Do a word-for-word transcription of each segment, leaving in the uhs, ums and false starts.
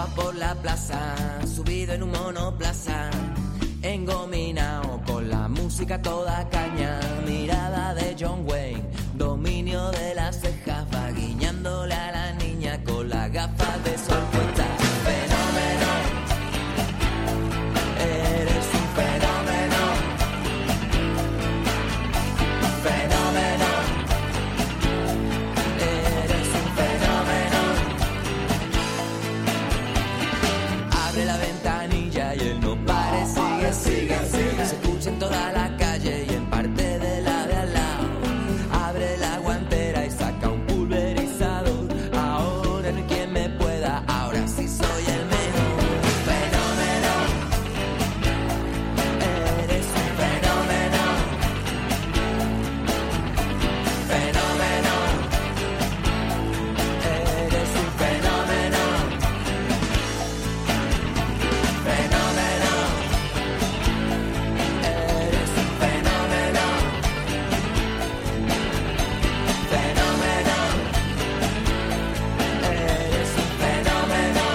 va por la plaza, subido en un monoplaza, engominado con la música toda caña, mirada de John Wayne, dominio de las cejas, va guiñándole a la niña con las gafas de sol puestas. Fenómeno, eres un fenómeno, fenómeno, eres un fenómeno. Abre la ventanilla y él no pare, sigue, sigue, sigue. Se escucha en toda la calle y en parte de la de al lado. Abre la guantera y saca un pulverizador. Ahora no hay quien me pueda, ahora sí soy el mejor. Fenómeno, eres un fenómeno, fenómeno, eres un fenómeno, fenómeno, eres un fenómeno, fenómeno, eres un fenómeno.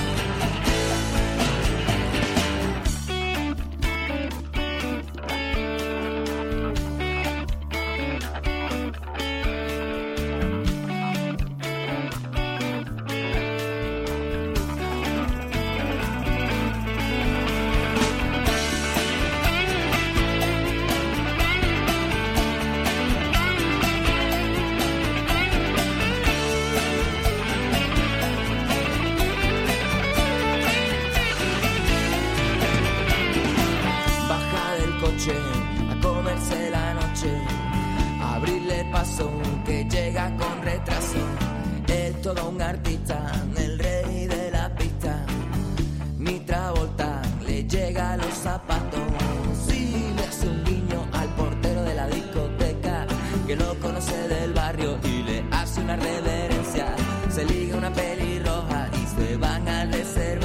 Baja del coche a comerse la noche, abrirle paso que llega con retraso. Es todo un artista, el rey de la pista. Mi Travolta le llega a los zapatos. Sí, le hace un guiño al portero de la discoteca que lo conoce del barrio y le hace una reverencia. Se liga una pelirroja y se van al reserva.